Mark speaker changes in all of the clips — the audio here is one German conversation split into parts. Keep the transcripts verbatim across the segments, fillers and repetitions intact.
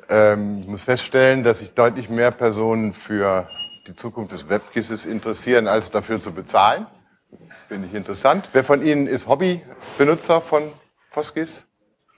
Speaker 1: Ähm, ich muss feststellen, dass sich deutlich mehr Personen für die Zukunft des WebGISes interessieren, als dafür zu bezahlen. Finde ich interessant. Wer von Ihnen ist Hobbybenutzer von FOSGIS?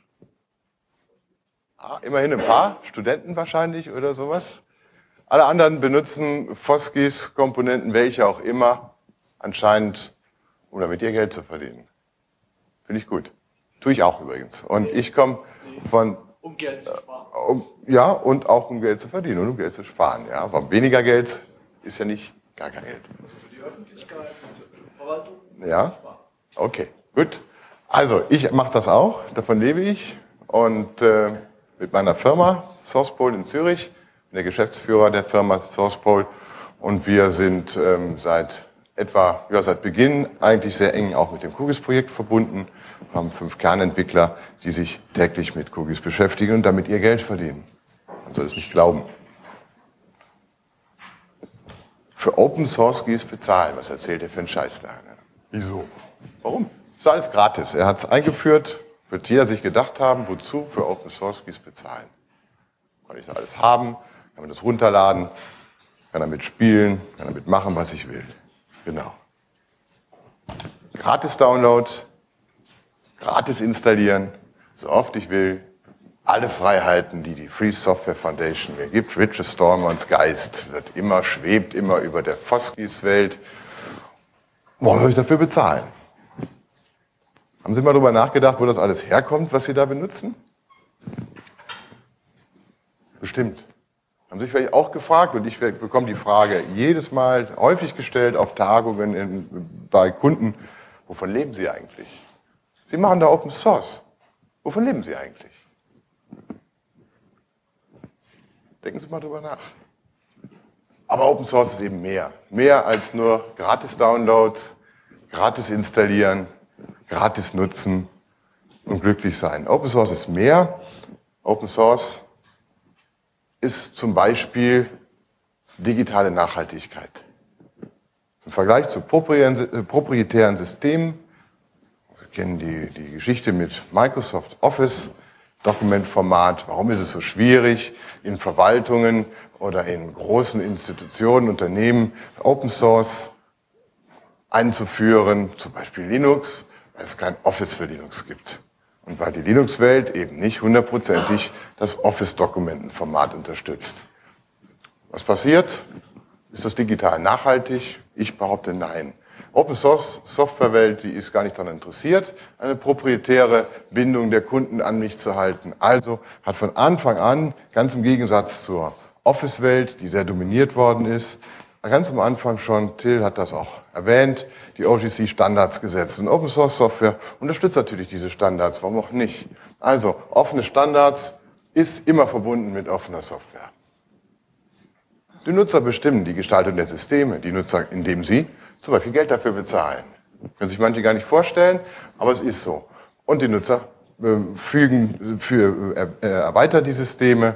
Speaker 1: Ah, immerhin ein paar, Studenten wahrscheinlich oder sowas. Alle anderen benutzen FOSGIS-Komponenten, welche auch immer, anscheinend, um damit ihr Geld zu verdienen. Finde ich gut. Tue ich auch übrigens. Und ich komme von...
Speaker 2: Um Geld zu sparen.
Speaker 1: Äh, um, ja, und auch um Geld zu verdienen und um Geld zu sparen. Ja. Aber weniger Geld ist ja nicht gar kein Geld.
Speaker 2: Also für die Öffentlichkeit, für die Verwaltung,
Speaker 1: ja. Zu sparen. Okay, gut. Also ich mache das auch, davon lebe ich. Und äh, mit meiner Firma SourcePol in Zürich, bin der Geschäftsführer der Firma SourcePol. Und wir sind ähm, seit etwa, ja, seit Beginn eigentlich sehr eng auch mit dem QGIS-Projekt verbunden. Wir haben fünf Kernentwickler, die sich täglich mit QGIS beschäftigen und damit ihr Geld verdienen. Man soll es nicht glauben. Für Open Source GIS bezahlen, was erzählt der für einen Scheiß da? Ne? Wieso? Warum? Ist alles gratis. Er hat es eingeführt, wird jeder sich gedacht haben, wozu für Open Source GIS bezahlen. Kann ich das alles haben, kann man das runterladen, kann damit spielen, kann damit machen, was ich will. Genau. Gratis Download, gratis installieren, so oft ich will. Alle Freiheiten, die die Free Software Foundation mir gibt. Richard Stallmans Geist wird immer, schwebt immer über der FOSGIS-Welt. Warum soll ich dafür bezahlen? Haben Sie mal darüber nachgedacht, wo das alles herkommt, was Sie da benutzen? Bestimmt. Haben Sie sich vielleicht auch gefragt, und ich bekomme die Frage jedes Mal häufig gestellt auf Tagungen in, bei Kunden, wovon leben Sie eigentlich? Sie machen da Open Source. Wovon leben Sie eigentlich? Denken Sie mal drüber nach. Aber Open Source ist eben mehr. Mehr als nur gratis Download, gratis installieren, gratis nutzen und glücklich sein. Open Source ist mehr. Open Source ist zum Beispiel digitale Nachhaltigkeit. Im Vergleich zu proprietären Systemen, wir kennen die, die Geschichte mit Microsoft Office, Dokumentformat, warum ist es so schwierig, in Verwaltungen oder in großen Institutionen, Unternehmen Open Source einzuführen, zum Beispiel Linux, weil es kein Office für Linux gibt. Und weil die Linux-Welt eben nicht hundertprozentig das Office-Dokumentenformat unterstützt. Was passiert? Ist das digital nachhaltig? Ich behaupte nein. Open-Source-Software-Welt, die ist gar nicht daran interessiert, eine proprietäre Bindung der Kunden an mich zu halten. Also hat von Anfang an, ganz im Gegensatz zur Office-Welt, die sehr dominiert worden ist, ganz am Anfang schon, Till hat das auch erwähnt, die O G C-Standards gesetzt. Und Open-Source-Software unterstützt natürlich diese Standards, warum auch nicht? Also, offene Standards ist immer verbunden mit offener Software. Die Nutzer bestimmen die Gestaltung der Systeme, die Nutzer, indem sie zum Beispiel Geld dafür bezahlen. Können sich manche gar nicht vorstellen, aber es ist so. Und die Nutzer äh, fügen, für, äh, erweitern die Systeme.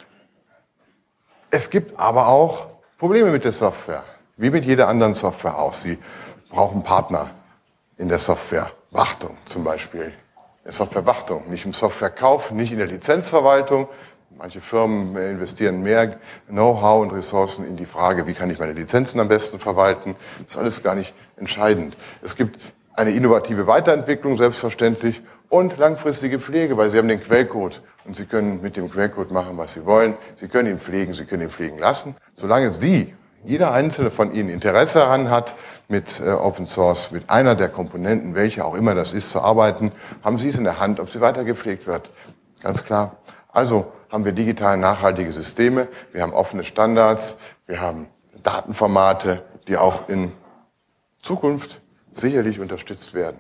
Speaker 1: Es gibt aber auch Probleme mit der Software, wie mit jeder anderen Software auch. Sie brauchen Partner in der Softwarewartung zum Beispiel. In der Softwarewartung, nicht im Softwarekauf, nicht in der Lizenzverwaltung. Manche Firmen investieren mehr Know-how und Ressourcen in die Frage, wie kann ich meine Lizenzen am besten verwalten. Das ist alles gar nicht entscheidend. Es gibt eine innovative Weiterentwicklung, selbstverständlich, und langfristige Pflege, weil Sie haben den Quellcode und Sie können mit dem Quellcode machen, was Sie wollen. Sie können ihn pflegen, Sie können ihn pflegen lassen. Solange Sie, jeder einzelne von Ihnen, Interesse daran hat, mit äh, Open Source, mit einer der Komponenten, welche auch immer das ist, zu arbeiten, haben Sie es in der Hand, ob sie weiter gepflegt wird. Ganz klar. Also haben wir digital nachhaltige Systeme, wir haben offene Standards, wir haben Datenformate, die auch in Zukunft sicherlich unterstützt werden.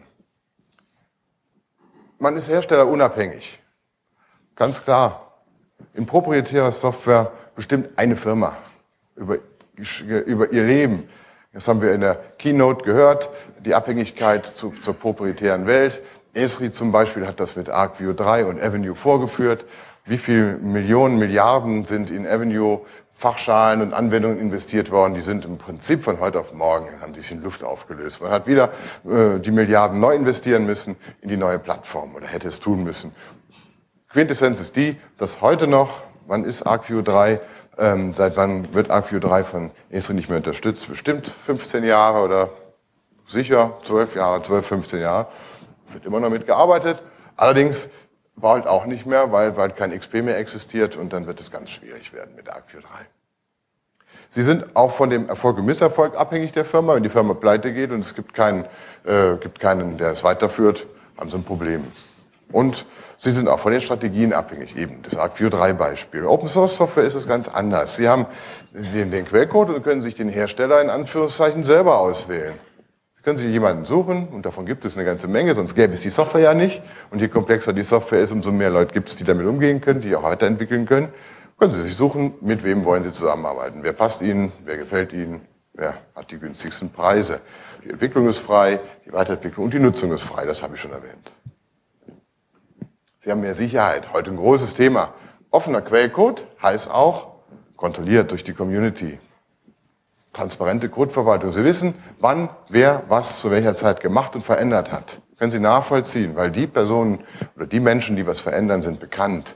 Speaker 1: Man ist herstellerunabhängig. Ganz klar. In proprietärer Software bestimmt eine Firma über, über ihr Leben. Das haben wir in der Keynote gehört, die Abhängigkeit zu, zur proprietären Welt. Esri zum Beispiel hat das mit ArcView drei und Avenue vorgeführt. Wie viele Millionen, Milliarden sind in Avenue Fachschalen und Anwendungen investiert worden, die sind im Prinzip von heute auf morgen, haben sich in Luft aufgelöst. Man hat wieder äh, die Milliarden neu investieren müssen in die neue Plattform oder hätte es tun müssen. Quintessenz ist die, dass heute noch Wann ist ArcView drei? Ähm, seit wann wird ArcView drei von Esri nicht mehr unterstützt? Bestimmt fünfzehn Jahre oder sicher zwölf Jahre, zwölf, fünfzehn Jahre. Wird immer noch mitgearbeitet. Allerdings bald auch nicht mehr, weil bald kein X P mehr existiert und dann wird es ganz schwierig werden mit ArcView drei. Sie sind auch von dem Erfolg und Misserfolg abhängig der Firma. Wenn die Firma pleite geht und es gibt keinen, äh, gibt keinen, der es weiterführt, haben Sie ein Problem. Und Sie sind auch von den Strategien abhängig, eben das ArcView drei Beispiel. Open Source Software ist es ganz anders. Sie haben den, den Quellcode und können sich den Hersteller in Anführungszeichen selber auswählen. Sie können sich jemanden suchen und davon gibt es eine ganze Menge, sonst gäbe es die Software ja nicht. Und je komplexer die Software ist, umso mehr Leute gibt es, die damit umgehen können, die auch weiterentwickeln können. Können Sie sich suchen, mit wem wollen Sie zusammenarbeiten. Wer passt Ihnen, wer gefällt Ihnen, wer hat die günstigsten Preise. Die Entwicklung ist frei, die Weiterentwicklung und die Nutzung ist frei, das habe ich schon erwähnt. Sie haben mehr Sicherheit, heute ein großes Thema. Offener Quellcode heißt auch kontrolliert durch die Community. Transparente Codeverwaltung. Sie wissen, wann, wer, was zu welcher Zeit gemacht und verändert hat. Können Sie nachvollziehen, weil die Personen oder die Menschen, die was verändern, sind bekannt.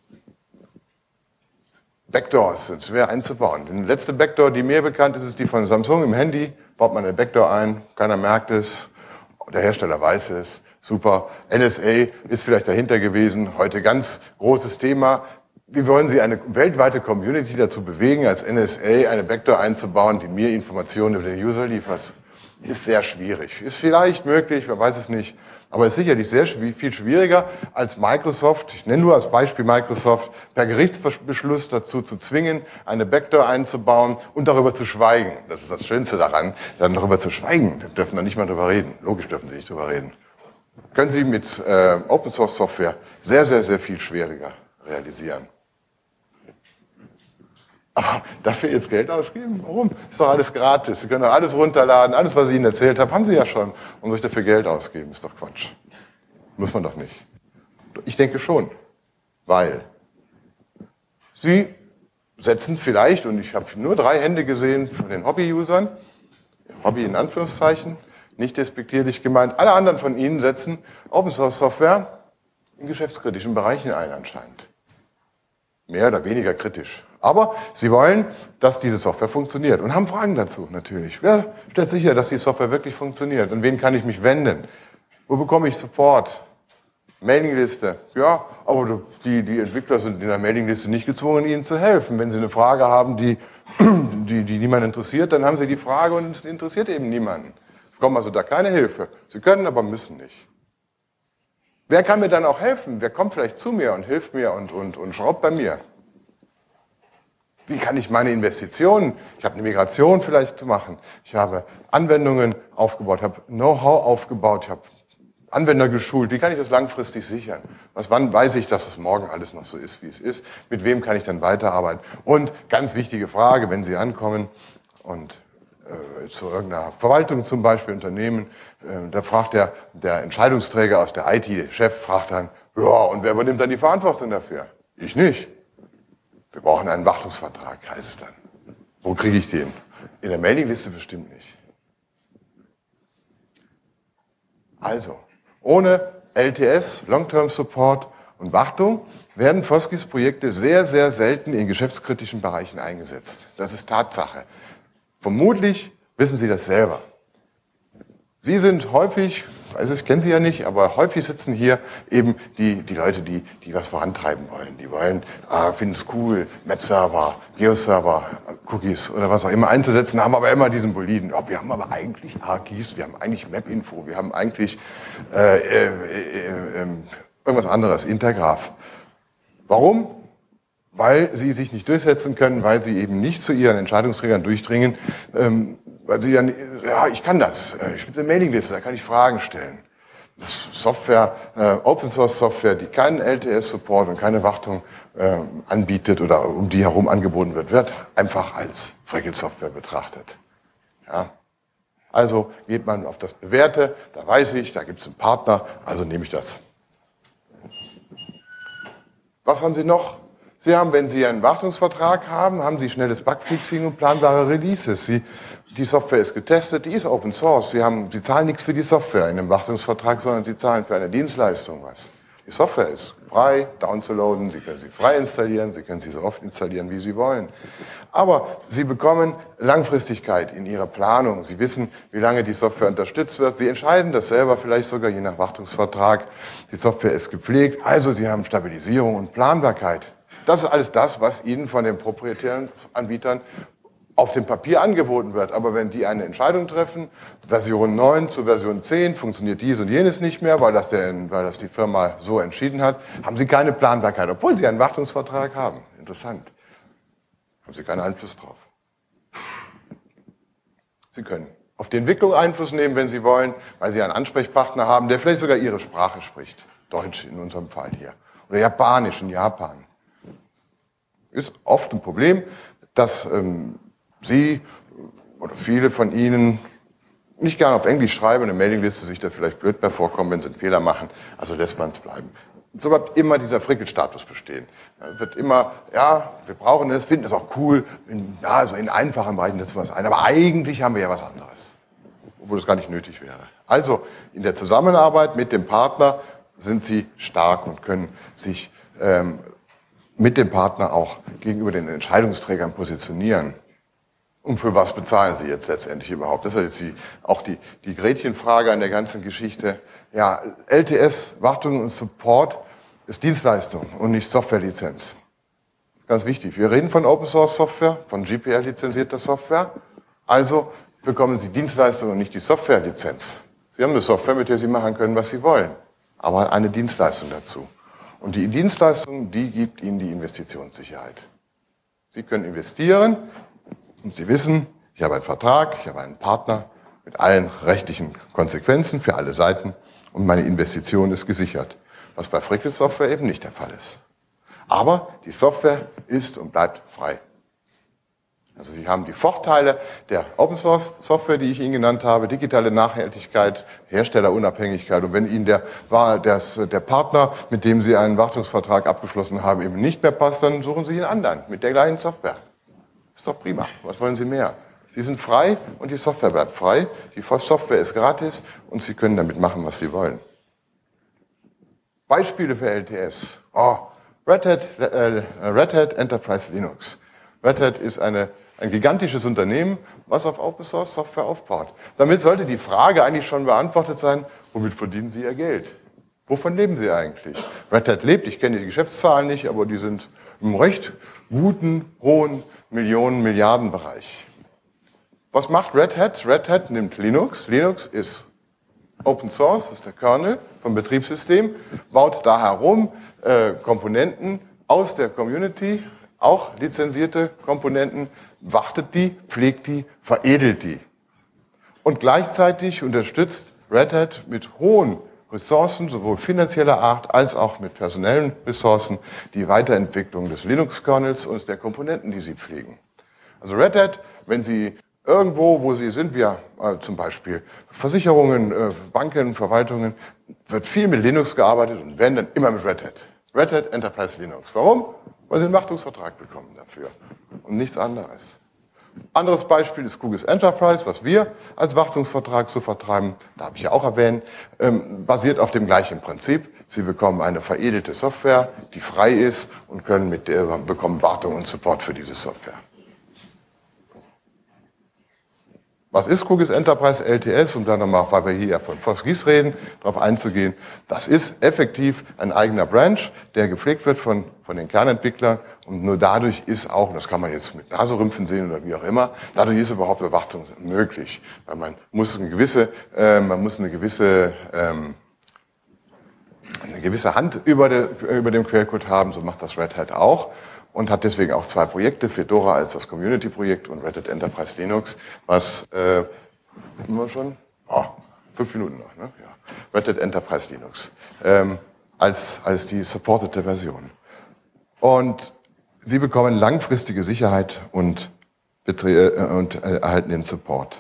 Speaker 1: Backdoors sind schwer einzubauen. Die letzte Backdoor, die mir bekannt ist, ist die von Samsung im Handy. Baut man eine Backdoor ein, keiner merkt es, der Hersteller weiß es. Super. N S A ist vielleicht dahinter gewesen. Heute ganz großes Thema. Wie wollen Sie eine weltweite Community dazu bewegen, als N S A eine Backdoor einzubauen, die mir Informationen über den User liefert? Ist sehr schwierig. Ist vielleicht möglich, man weiß es nicht. Aber ist sicherlich sehr viel schwieriger, als Microsoft, ich nenne nur als Beispiel Microsoft, per Gerichtsbeschluss dazu zu zwingen, eine Backdoor einzubauen und darüber zu schweigen. Das ist das Schönste daran, dann darüber zu schweigen. Da dürfen wir nicht mal drüber reden. Logisch dürfen Sie nicht drüber reden. Können Sie mit äh, Open Source Software sehr, sehr, sehr viel schwieriger realisieren. Aber dafür jetzt Geld ausgeben? Warum? Ist doch alles gratis. Sie können doch alles runterladen, alles, was ich Ihnen erzählt habe, haben Sie ja schon. Und soll ich dafür Geld ausgeben? Ist doch Quatsch. Muss man doch nicht. Ich denke schon, weil Sie setzen vielleicht, und ich habe nur drei Hände gesehen von den Hobby-Usern, Hobby in Anführungszeichen, nicht despektierlich gemeint, alle anderen von Ihnen setzen Open-Source-Software in geschäftskritischen Bereichen ein anscheinend. Mehr oder weniger kritisch. Aber Sie wollen, dass diese Software funktioniert und haben Fragen dazu natürlich. Wer stellt sicher, dass die Software wirklich funktioniert? An wen kann ich mich wenden? Wo bekomme ich Support? Mailingliste. Ja, aber die, die Entwickler sind in der Mailingliste nicht gezwungen, Ihnen zu helfen. Wenn Sie eine Frage haben, die, die, die niemanden interessiert, dann haben Sie die Frage und es interessiert eben niemanden. Sie bekommen also da keine Hilfe. Sie können, aber müssen nicht. Wer kann mir dann auch helfen? Wer kommt vielleicht zu mir und hilft mir und, und, und schraubt bei mir? Wie kann ich meine Investitionen, ich habe eine Migration vielleicht zu machen, ich habe Anwendungen aufgebaut, habe Know-how aufgebaut, ich habe Anwender geschult, wie kann ich das langfristig sichern? Was, wann weiß ich, dass es morgen alles noch so ist, wie es ist? Mit wem kann ich dann weiterarbeiten? Und ganz wichtige Frage, wenn Sie ankommen und äh, zu irgendeiner Verwaltung zum Beispiel, Unternehmen, äh, da fragt der, der Entscheidungsträger aus der I T, der Chef, fragt dann, ja, und wer übernimmt dann die Verantwortung dafür? Ich nicht. Wir brauchen einen Wartungsvertrag, heißt es dann. Wo kriege ich den? In der Mailingliste bestimmt nicht. Also, ohne L T S, Long-Term Support und Wartung werden Foskis Projekte sehr, sehr selten in geschäftskritischen Bereichen eingesetzt. Das ist Tatsache. Vermutlich wissen Sie das selber. Sie sind häufig, also ich kenne Sie ja nicht, aber häufig sitzen hier eben die, die Leute, die, die was vorantreiben wollen. Die wollen, ah, finden es cool, Map-Server, Geo-Server, Cookies oder was auch immer einzusetzen, haben aber immer diesen Boliden. Oh, wir haben aber eigentlich Archis, wir haben eigentlich Map-Info, wir haben eigentlich äh, äh, äh, äh, irgendwas anderes, Intergraph. Warum? Weil sie sich nicht durchsetzen können, weil sie eben nicht zu ihren Entscheidungsträgern durchdringen, ähm, weil sie dann, ja, ich kann das, ich gebe eine Mailingliste, da kann ich Fragen stellen. Das ist Software, äh, Open Source Software, die keinen L T S-Support und keine Wartung äh, anbietet oder um die herum angeboten wird, wird einfach als Frickel-Software betrachtet. Ja. Also geht man auf das Bewährte, da weiß ich, da gibt es einen Partner, also nehme ich das. Was haben Sie noch? Sie haben, wenn Sie einen Wartungsvertrag haben, haben Sie schnelles Bugfixing und planbare Releases. Sie, die Software ist getestet, die ist Open Source. Sie, haben, Sie zahlen nichts für die Software in einem Wartungsvertrag, sondern Sie zahlen für eine Dienstleistung was. Die Software ist frei downzuladen, Sie können sie frei installieren, Sie können sie so oft installieren, wie Sie wollen. Aber Sie bekommen Langfristigkeit in Ihrer Planung. Sie wissen, wie lange die Software unterstützt wird. Sie entscheiden das selber, vielleicht sogar je nach Wartungsvertrag. Die Software ist gepflegt, also Sie haben Stabilisierung und Planbarkeit. Das ist alles das, was Ihnen von den proprietären Anbietern auf dem Papier angeboten wird. Aber wenn die eine Entscheidung treffen, Version neun zu Version zehn, funktioniert dies und jenes nicht mehr, weil das, der, weil das die Firma so entschieden hat, haben Sie keine Planbarkeit, obwohl Sie einen Wartungsvertrag haben. Interessant. Haben Sie keinen Einfluss drauf. Sie können auf die Entwicklung Einfluss nehmen, wenn Sie wollen, weil Sie einen Ansprechpartner haben, der vielleicht sogar Ihre Sprache spricht. Deutsch in unserem Fall hier. Oder Japanisch in Japan. Ist oft ein Problem, dass ähm, Sie oder viele von Ihnen nicht gerne auf Englisch schreiben, eine Mailingliste sich da vielleicht blöd bei vorkommen, wenn Sie einen Fehler machen, also lässt man es bleiben. So bleibt immer dieser Frickelstatus bestehen. Da wird immer, ja, wir brauchen es, finden es auch cool, in, ja, so in einfachen Bereichen setzen wir es ein, aber eigentlich haben wir ja was anderes, obwohl es gar nicht nötig wäre. Also in der Zusammenarbeit mit dem Partner sind Sie stark und können sich ähm, mit dem Partner auch gegenüber den Entscheidungsträgern positionieren. Und für was bezahlen Sie jetzt letztendlich überhaupt? Das ist jetzt die, auch die, die Gretchenfrage an der ganzen Geschichte. Ja, L T S, Wartung und Support, ist Dienstleistung und nicht Softwarelizenz. Ganz wichtig. Wir reden von Open Source Software, von G P L lizenzierter Software. Also bekommen Sie Dienstleistung und nicht die Softwarelizenz. Sie haben eine Software, mit der Sie machen können, was Sie wollen. Aber eine Dienstleistung dazu. Und die Dienstleistung, die gibt Ihnen die Investitionssicherheit. Sie können investieren und Sie wissen, ich habe einen Vertrag, ich habe einen Partner mit allen rechtlichen Konsequenzen für alle Seiten und meine Investition ist gesichert. Was bei Frickel Software eben nicht der Fall ist. Aber die Software ist und bleibt frei. Also Sie haben die Vorteile der Open Source Software, die ich Ihnen genannt habe, digitale Nachhaltigkeit, Herstellerunabhängigkeit. Und wenn Ihnen der, der, der Partner, mit dem Sie einen Wartungsvertrag abgeschlossen haben, eben nicht mehr passt, dann suchen Sie einen anderen mit der gleichen Software. Ist doch prima. Was wollen Sie mehr? Sie sind frei und die Software bleibt frei. Die Software ist gratis und Sie können damit machen, was Sie wollen. Beispiele für L T S. Oh, Red Hat, äh, Red Hat Enterprise Linux. Red Hat ist eine, ein gigantisches Unternehmen, was auf Open Source Software aufbaut. Damit sollte die Frage eigentlich schon beantwortet sein, womit verdienen Sie Ihr Geld? Wovon leben Sie eigentlich? Red Hat lebt, ich kenne die Geschäftszahlen nicht, aber die sind im recht guten, hohen Millionen-, Milliardenbereich. Was macht Red Hat? Red Hat nimmt Linux. Linux ist Open Source, ist der Kernel vom Betriebssystem, baut da herum äh, Komponenten aus der Community, auch lizenzierte Komponenten, wartet die, pflegt die, veredelt die. Und gleichzeitig unterstützt Red Hat mit hohen Ressourcen, sowohl finanzieller Art als auch mit personellen Ressourcen, die Weiterentwicklung des Linux-Kernels und der Komponenten, die sie pflegen. Also Red Hat, wenn Sie irgendwo, wo Sie sind, wir äh, zum Beispiel Versicherungen, äh, Banken, Verwaltungen, wird viel mit Linux gearbeitet und wenn, dann immer mit Red Hat. Red Hat Enterprise Linux. Warum? Weil Sie einen Wartungsvertrag bekommen dafür und nichts anderes. Anderes Beispiel ist QGIS Enterprise, was wir als Wartungsvertrag so vertreiben, da habe ich ja auch erwähnt, ähm, basiert auf dem gleichen Prinzip. Sie bekommen eine veredelte Software, die frei ist und können mit der, bekommen Wartung und Support für diese Software. Was ist QGIS Enterprise L T S? Um dann nochmal, weil wir hier ja von VosGIS reden, darauf einzugehen. Das ist effektiv ein eigener Branch, der gepflegt wird von, von den Kernentwicklern. Und nur dadurch ist auch, das kann man jetzt mit Naserümpfen sehen oder wie auch immer, dadurch ist überhaupt Überwachung möglich. Weil man muss eine gewisse, äh, man muss eine gewisse, ähm, eine gewisse Hand über, der, über dem Quellcode haben. So macht das Red Hat auch. Und hat deswegen auch zwei Projekte, Fedora als das Community-Projekt und Red Hat Enterprise Linux, was, äh, immer schon, oh, fünf Minuten noch, ne? Ja. Red Hat Enterprise Linux, ähm, als, als die supportete Version. Und Sie bekommen langfristige Sicherheit und, äh, und äh, erhalten den Support.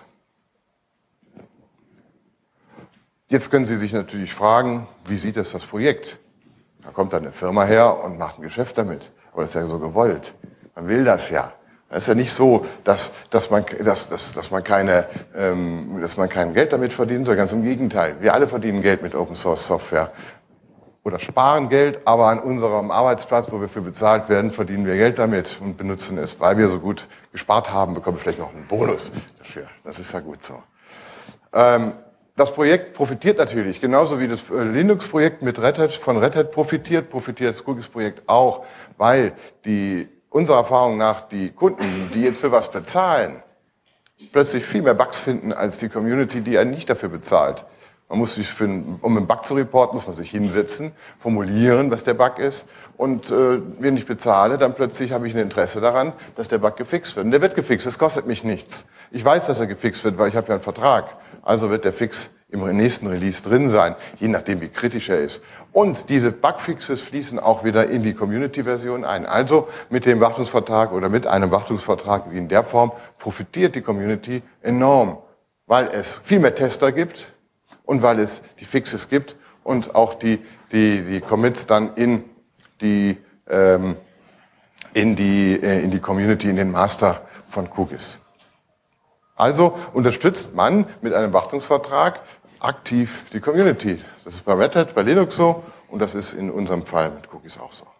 Speaker 1: Jetzt können Sie sich natürlich fragen, wie sieht es das Projekt? Da kommt dann eine Firma her und macht ein Geschäft damit. Aber das ist ja so gewollt. Man will das ja. Es ist ja nicht so, dass, dass, man, dass, dass, dass, man keine, ähm, dass man kein Geld damit verdient, sondern ganz im Gegenteil. Wir alle verdienen Geld mit Open Source Software. oder sparen Geld, aber an unserem Arbeitsplatz, wo wir für bezahlt werden, verdienen wir Geld damit und benutzen es, weil wir so gut gespart haben, bekommen wir vielleicht noch einen Bonus dafür. Das ist ja gut so. Ähm, das Projekt profitiert natürlich, genauso wie das Linux-Projekt mit Red Hat von Red Hat profitiert, profitiert das Cookies-Projekt auch, weil die, unserer Erfahrung nach die Kunden, die jetzt für was bezahlen, plötzlich viel mehr Bugs finden als die Community, die einen nicht dafür bezahlt. Man muss sich für, um einen Bug zu reporten, muss man sich hinsetzen, formulieren, was der Bug ist. Und äh, wenn ich bezahle, dann plötzlich habe ich ein Interesse daran, dass der Bug gefixt wird. Und der wird gefixt, das kostet mich nichts. Ich weiß, dass er gefixt wird, weil ich habe ja einen Vertrag. Also wird der Fix im nächsten Release drin sein, je nachdem, wie kritisch er ist. Und diese Bugfixes fließen auch wieder in die Community-Version ein. Also mit dem Wartungsvertrag oder mit einem Wartungsvertrag wie in der Form profitiert die Community enorm, weil es viel mehr Tester gibt und weil es die Fixes gibt und auch die, die, die Commits dann in die, ähm, in, die, äh, in die Community, in den Master von Cookies. Also unterstützt man mit einem Wartungsvertrag aktiv die Community. Das ist bei Red Hat, bei Linux so und das ist in unserem Fall mit Cookies auch so.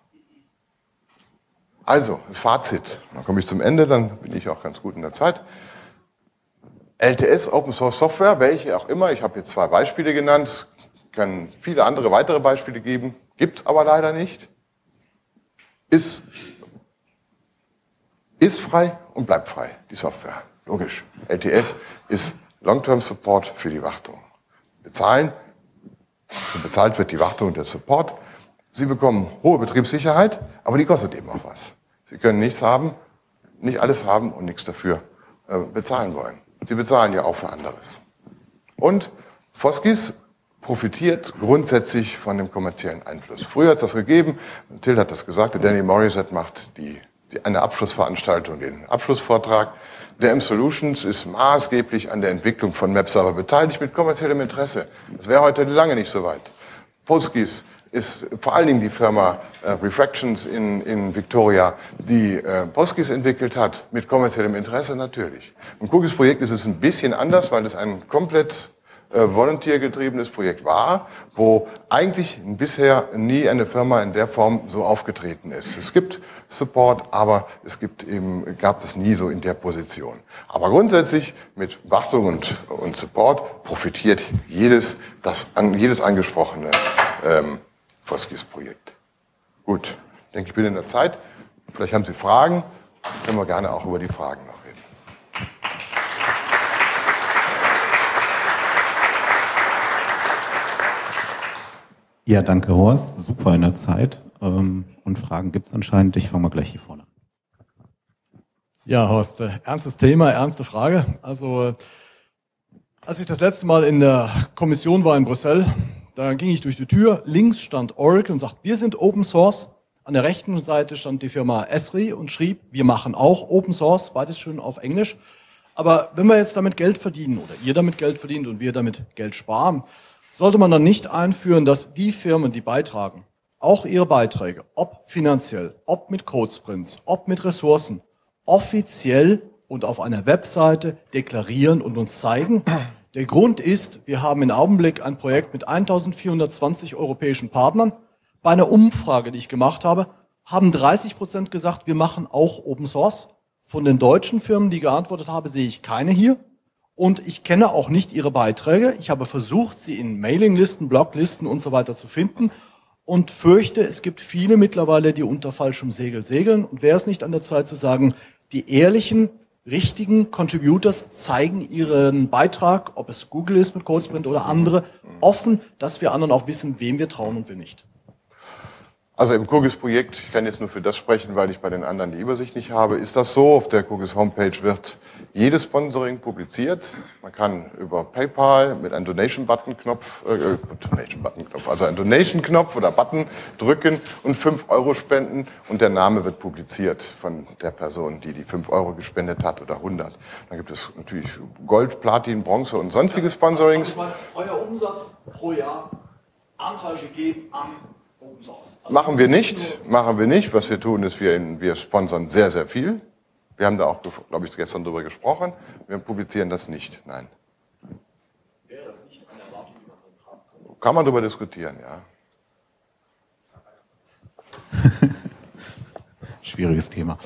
Speaker 1: Also, das Fazit. Dann komme ich zum Ende, dann bin ich auch ganz gut in der Zeit. L T S, Open Source Software, welche auch immer, ich habe jetzt zwei Beispiele genannt, kann viele andere weitere Beispiele geben, gibt es aber leider nicht. Ist, ist frei und bleibt frei, die Software. Logisch. L T S ist Long-Term Support für die Wartung. Bezahlen, bezahlt wird die Wartung und der Support. Sie bekommen hohe Betriebssicherheit, aber die kostet eben auch was. Sie können nichts haben, nicht alles haben und nichts dafür äh, bezahlen wollen. Sie bezahlen ja auch für anderes. Und Foskis profitiert grundsätzlich von dem kommerziellen Einfluss. Früher hat es das gegeben, Till hat das gesagt, der Danny Morissette macht die, die, eine Abschlussveranstaltung, den Abschlussvortrag. Der M-Solutions ist maßgeblich an der Entwicklung von Map-Server beteiligt mit kommerziellem Interesse. Das wäre heute lange nicht so weit. Foskis ist vor allen Dingen die Firma äh, Refractions in, in Victoria, die äh, Postgis entwickelt hat, mit kommerziellem Interesse natürlich. Im Cookies-Projekt ist es ein bisschen anders, weil es ein komplett äh, volunteer-getriebenes Projekt war, wo eigentlich bisher nie eine Firma in der Form so aufgetreten ist. Es gibt Support, aber es gibt eben, gab es nie so in der Position. Aber grundsätzlich mit Wartung und, und Support profitiert jedes, das, an, jedes angesprochene ähm, Foskis-Projekt. Gut, ich denke, ich bin in der Zeit. Vielleicht haben Sie Fragen, können wir gerne auch über die Fragen noch reden.
Speaker 3: Ja, danke Horst, super in der Zeit. Und Fragen gibt es anscheinend. Ich fange mal gleich hier vorne an.
Speaker 4: Ja, Horst, ernstes Thema, ernste Frage. Also, als ich das letzte Mal in der Kommission war in Brüssel, da ging ich durch die Tür, links stand Oracle und sagt, wir sind Open Source. An der rechten Seite stand die Firma Esri und schrieb, wir machen auch Open Source, beides schön auf Englisch. Aber wenn wir jetzt damit Geld verdienen oder ihr damit Geld verdient und wir damit Geld sparen, sollte man dann nicht einführen, dass die Firmen, die beitragen, auch ihre Beiträge, ob finanziell, ob mit Codesprints, ob mit Ressourcen, offiziell und auf einer Webseite deklarieren und uns zeigen. Der Grund ist, wir haben im Augenblick ein Projekt mit eintausendvierhundertzwanzig europäischen Partnern. Bei einer Umfrage, die ich gemacht habe, haben dreißig Prozent gesagt, wir machen auch Open Source. Von den deutschen Firmen, die geantwortet haben, sehe ich keine hier. Und ich kenne auch nicht ihre Beiträge. Ich habe versucht, sie in Mailinglisten, Bloglisten und so weiter zu finden und fürchte, es gibt viele mittlerweile, die unter falschem Segel segeln. Und wäre es nicht an der Zeit zu sagen, die ehrlichen, richtigen Contributors zeigen ihren Beitrag, ob es Google ist mit Codesprint oder andere, offen, dass wir anderen auch wissen, wem wir trauen und wem nicht.
Speaker 1: Also im Cookies-Projekt, ich kann jetzt nur für das sprechen, weil ich bei den anderen die Übersicht nicht habe, ist das so. Auf der Cookies-Homepage wird jedes Sponsoring publiziert. Man kann über PayPal mit einem Donation-Button-Knopf, äh, Donation-Button-Knopf, also einen Donation-Knopf oder Button drücken und fünf Euro spenden und der Name wird publiziert von der Person, die die fünf Euro gespendet hat oder hundert. Dann gibt es natürlich Gold, Platin, Bronze und sonstige Sponsorings.
Speaker 2: Euer Umsatz pro Jahr, Anteil gegeben an Open Source. Also
Speaker 1: machen wir nicht, machen wir nicht. Was wir tun, ist, wir, wir sponsern sehr, sehr viel. Wir haben da auch, glaube ich, gestern drüber gesprochen. Wir publizieren das nicht, nein.
Speaker 2: Wäre das nicht eine Erwartung, die man dann haben kann?
Speaker 1: Kann man darüber diskutieren, ja.
Speaker 3: schwieriges Thema.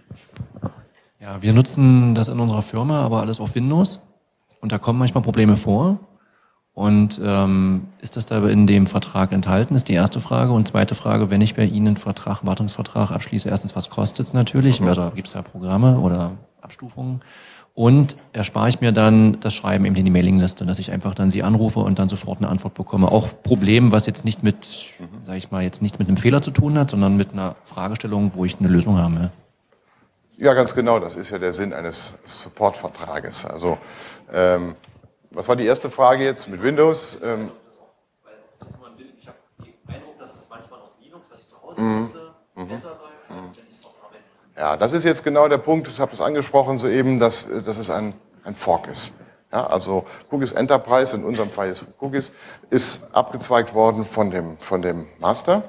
Speaker 5: Ja, wir nutzen das in unserer Firma, aber alles auf Windows. Und da kommen manchmal Probleme vor. Und ähm, ist das da in dem Vertrag enthalten, ist die erste Frage. Und zweite Frage, wenn ich bei Ihnen einen Vertrag, Wartungsvertrag abschließe, erstens, was kostet es natürlich? Oder gibt es da Programme oder Abstufungen? Und erspare ich mir dann das Schreiben eben in die Mailingliste, dass ich einfach dann Sie anrufe und dann sofort eine Antwort bekomme. Auch Problem, was jetzt nicht mit, sage ich mal, jetzt nichts mit einem Fehler zu tun hat, sondern mit einer Fragestellung, wo ich eine Lösung habe.
Speaker 1: Ja, ganz genau. Das ist ja der Sinn eines Supportvertrages. Also, ähm, was war die erste Frage jetzt mit Windows? Ähm,
Speaker 5: Ich habe den Eindruck, dass es manchmal auf Linux, was ich zu Hause nutze, besser läuft, als wenn ich es auf Arbeit nutze.
Speaker 1: Ja, das ist jetzt genau der Punkt, ich habe das angesprochen soeben, dass, dass es ein, ein Fork ist. Ja, also QGIS Enterprise, in unserem Fall ist QGIS, ist abgezweigt worden von dem, von dem Master,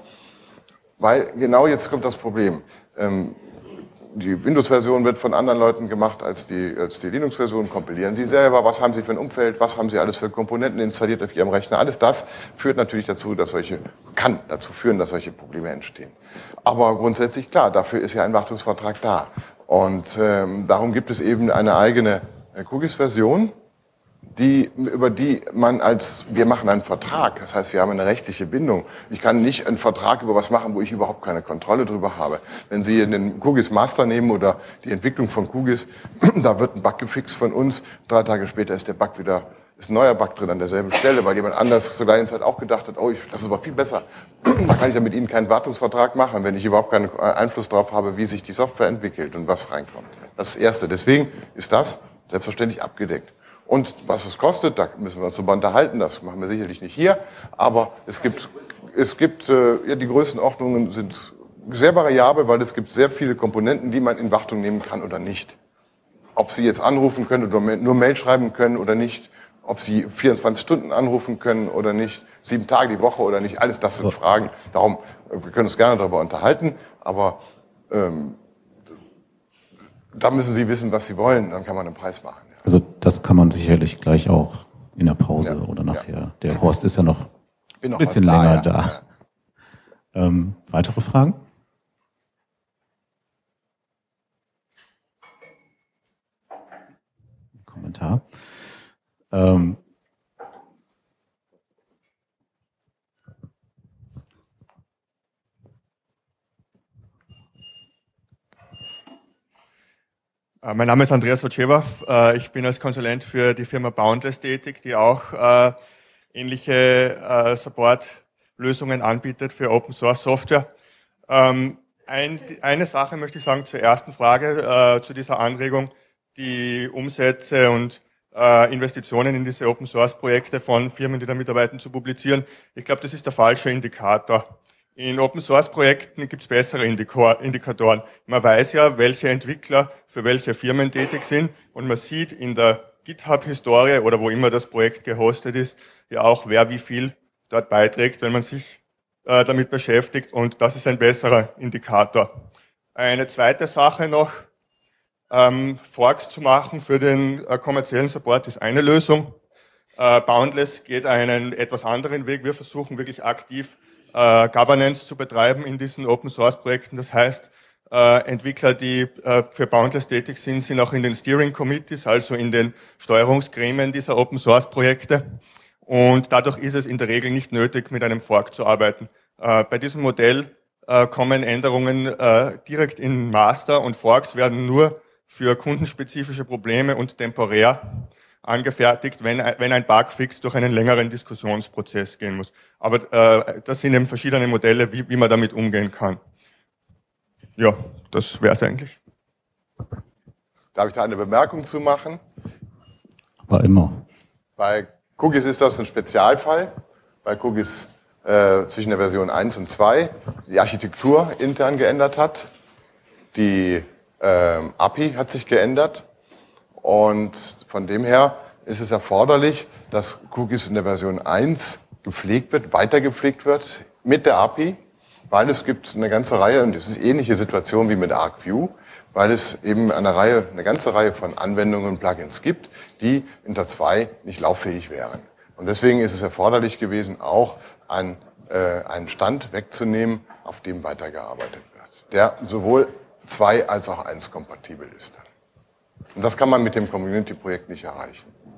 Speaker 1: weil genau jetzt kommt das Problem. Ähm, Die Windows-Version wird von anderen Leuten gemacht als die, als die Linux-Version. Kompilieren Sie selber, was haben Sie für ein Umfeld, was haben Sie alles für Komponenten installiert auf Ihrem Rechner. Alles das führt natürlich dazu, dass solche, kann dazu führen, dass solche Probleme entstehen. Aber grundsätzlich klar, dafür ist ja ein Wartungsvertrag da. Und ähm, darum gibt es eben eine eigene QGIS-Version, die, über die man als, wir machen einen Vertrag, das heißt, wir haben eine rechtliche Bindung. Ich kann nicht einen Vertrag über was machen, wo ich überhaupt keine Kontrolle drüber habe. Wenn Sie den QGIS Master nehmen oder die Entwicklung von QGIS, da wird ein Bug gefixt von uns, drei Tage später ist der Bug wieder, ist ein neuer Bug drin an derselben Stelle, weil jemand anders zur gleichen Zeit auch gedacht hat, oh, ich, das ist aber viel besser. Da kann ich ja mit Ihnen keinen Wartungsvertrag machen, wenn ich überhaupt keinen Einfluss darauf habe, wie sich die Software entwickelt und was reinkommt. Das ist das Erste. Deswegen ist das selbstverständlich abgedeckt. Und was es kostet, da müssen wir uns darüber unterhalten, das machen wir sicherlich nicht hier, aber es gibt, es gibt äh, ja, die Größenordnungen sind sehr variabel, weil es gibt sehr viele Komponenten, die man in Wartung nehmen kann oder nicht. Ob Sie jetzt anrufen können oder nur Mail schreiben können oder nicht, ob Sie vierundzwanzig Stunden anrufen können oder nicht, sieben Tage die Woche oder nicht, alles das sind Fragen. Darum, wir können uns gerne darüber unterhalten, aber ähm, da müssen Sie wissen, was Sie wollen, dann kann man einen Preis machen.
Speaker 3: Also das kann man sicherlich gleich auch in der Pause
Speaker 1: Ja,
Speaker 3: oder nachher.
Speaker 1: ja.
Speaker 3: Der Horst ist ja noch
Speaker 1: Bin
Speaker 3: ein
Speaker 1: noch
Speaker 3: bisschen
Speaker 1: was
Speaker 3: länger
Speaker 1: da,
Speaker 3: da.
Speaker 1: ja.
Speaker 3: Ähm, weitere Fragen? Kommentar. Ähm,
Speaker 6: Mein Name ist Andreas Hocewa. Ich bin als Konsulent für die Firma Boundless tätig, die auch äh, ähnliche äh, Support-Lösungen anbietet für Open Source Software. Ähm, ein, eine Sache möchte ich sagen zur ersten Frage, äh, zu dieser Anregung, die Umsätze und äh, Investitionen in diese Open Source Projekte von Firmen, die da mitarbeiten, zu publizieren. Ich glaube, das ist der falsche Indikator. In Open-Source-Projekten gibt es bessere Indikatoren. Man weiß ja, welche Entwickler für welche Firmen tätig sind und man sieht in der GitHub-Historie oder wo immer das Projekt gehostet ist, ja auch, wer wie viel dort beiträgt, wenn man sich äh, damit beschäftigt, und das ist ein besserer Indikator. Eine zweite Sache noch, ähm, Forks zu machen für den äh, kommerziellen Support ist eine Lösung. Äh, Boundless geht einen etwas anderen Weg. Wir versuchen wirklich aktiv Äh, Governance zu betreiben in diesen Open-Source-Projekten. Das heißt, äh, Entwickler, die äh, für Boundless tätig sind, sind auch in den Steering Committees, also in den Steuerungsgremien dieser Open-Source-Projekte. Und dadurch ist es in der Regel nicht nötig, mit einem Fork zu arbeiten. Äh, bei diesem Modell äh, kommen Änderungen äh, direkt in Master, und Forks werden nur für kundenspezifische Probleme und temporär angefertigt, wenn, wenn ein Bugfix durch einen längeren Diskussionsprozess gehen muss. Aber äh, das sind eben verschiedene Modelle, wie, wie man damit umgehen kann. Ja, das wäre es eigentlich.
Speaker 1: Darf ich da eine Bemerkung zu machen?
Speaker 3: aber immer.
Speaker 1: Bei QGIS ist das ein Spezialfall, weil QGIS äh, zwischen der Version eins und zwei die Architektur intern geändert hat. Die ähm, A P I hat sich geändert. Und von dem her ist es erforderlich, dass QGIS in der Version eins gepflegt wird, weiter gepflegt wird mit der A P I, weil es gibt eine ganze Reihe, und es ist ähnliche Situation wie mit ArcView, weil es eben eine Reihe, eine ganze Reihe von Anwendungen und Plugins gibt, die unter zwei nicht lauffähig wären. Und deswegen ist es erforderlich gewesen, auch ein, äh, einen Stand wegzunehmen, auf dem weitergearbeitet wird, der sowohl zwei als auch eins kompatibel ist. Und das kann man mit dem Community-Projekt nicht erreichen.